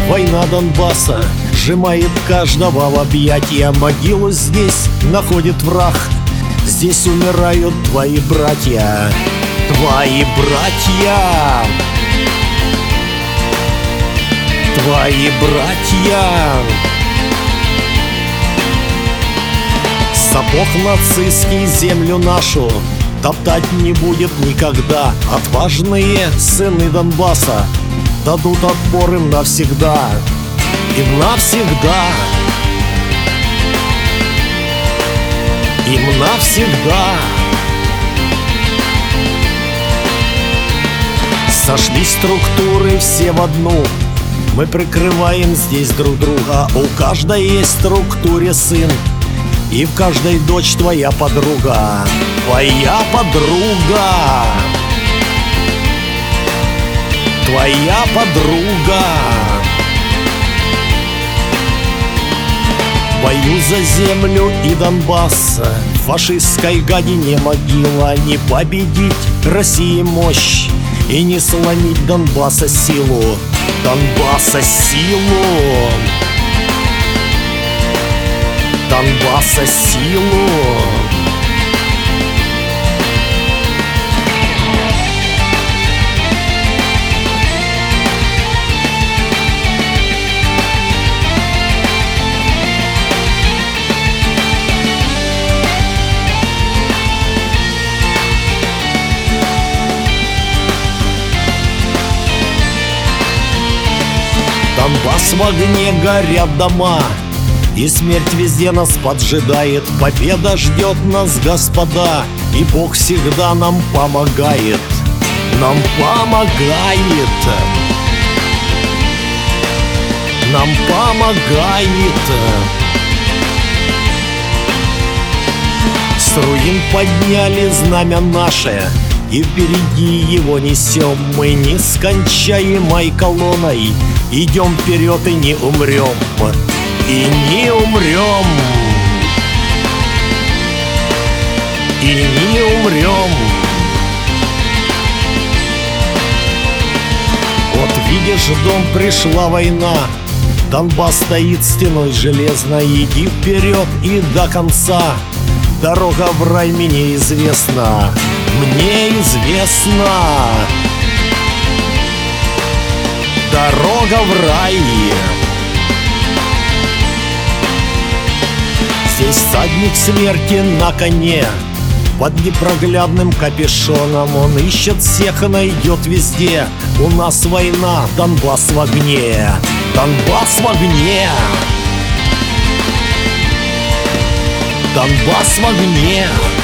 Война Донбасса сжимает каждого в объятия. Могилу здесь находит враг. Здесь умирают твои братья. Твои братья. Твои братья. Сапог нацистский землю нашу топтать не будет никогда. Отважные сыны Донбасса дадут отпор им навсегда. Им навсегда. Им навсегда. Сошлись структуры все в одну. Мы прикрываем здесь друг друга. У каждой есть в структуре сын, и в каждой дочь твоя подруга. Твоя подруга. Твоя подруга. В бою за землю и Донбасс фашистской гадине могила. Не победить России мощь и не сломить Донбасса силу. Донбасса силу. Донбасса силу. Донбасс в огне, горят дома, и смерть везде нас поджидает. Победа ждет нас, господа, и Бог всегда нам помогает. Нам помогает. Нам помогает. С руин подняли знамя наше, и впереди его несем. Мы нескончаемой колонной идем вперед и не умрем. И не умрем. И не умрем. Вот видишь, дом, пришла война. Донбасс стоит стеной железной. Иди вперед и до конца. Дорога в рай мне известна. Мне известна. Дорога в рай. Здесь всадник смерти на коне, под непроглядным капюшоном. Он ищет всех и найдет везде. У нас война, Донбасс в огне. Донбасс в огне. Донбасс в огне.